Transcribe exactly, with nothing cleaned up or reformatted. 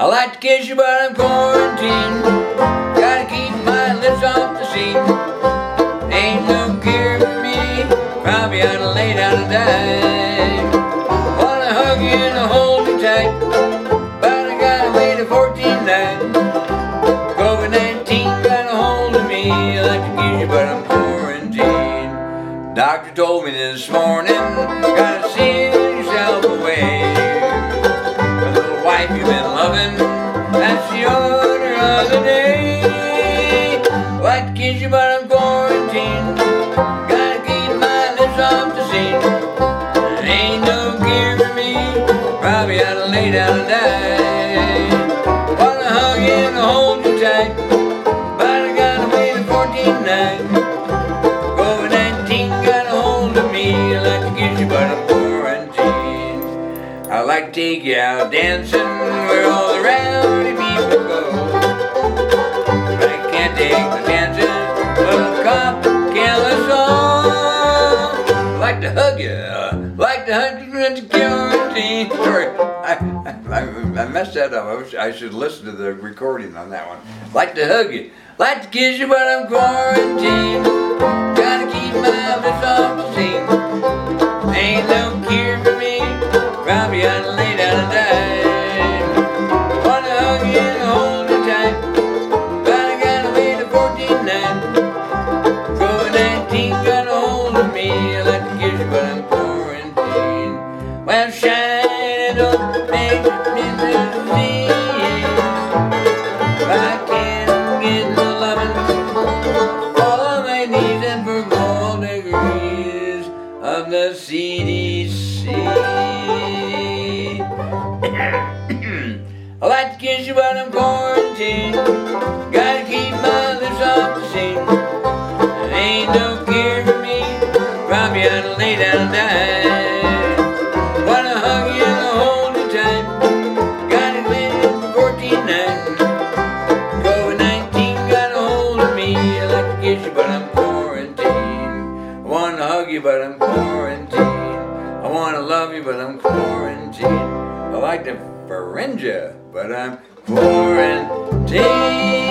I like to kiss you, but I'm quarantined. Gotta keep my lips off the seat. Ain't no cure for me. Probably ought to lay down and die. Wanna hug you and hold you tight, but I gotta wait a fortnight. COVID nineteen got a hold of me. I like to kiss you, but I'm quarantined. Doctor told me this morning, gotta seal yourself away. A little wife you've been loving, that's the order of the day. Like to kiss you, but I'm quarantined. Gotta keep my lips off the seat. Ain't no cure for me. Probably ought to lay down and die. Wanna hug you and hold you tight, but I gotta wait a fortnight. COVID nineteen got a hold of me. I like to kiss you, but I'm quarantined. I like to take you out dancing where all the rowdy people go. But I can't take the dancing, little cop kill us all. I like to hug you, uh, like to hug you in quarantine. Sorry, I, I, I messed that up. I, was, I should listen to the recording on that one. Like to hug you, like to kiss you, but I'm quarantined. Gotta keep my lips off the seat. Ain't no cure for me. Probably ought to lay down and die. Wanna hug you and hold you tight, but I gotta wait a fortnight. COVID nineteen got a hold of me. I like to kiss you, but I'm quarantined. Well, shine, don't make me see. I can't get no loving. All on my knees and for gold degrees of the C D C. I like to kiss you, but I'm quarantined. Gotta keep my lips off the seat. Ain't no cure for me. Probably ought to lay down and die. Wanna hug you and hold you tight. Gotta wait for fourteen nights. COVID nineteen got a hold of me. I like to kiss you, but I'm quarantined. I wanna hug you, but I'm quarantined. I wanna love you, but I'm quarantined. I like to friend you, but I'm quarantined.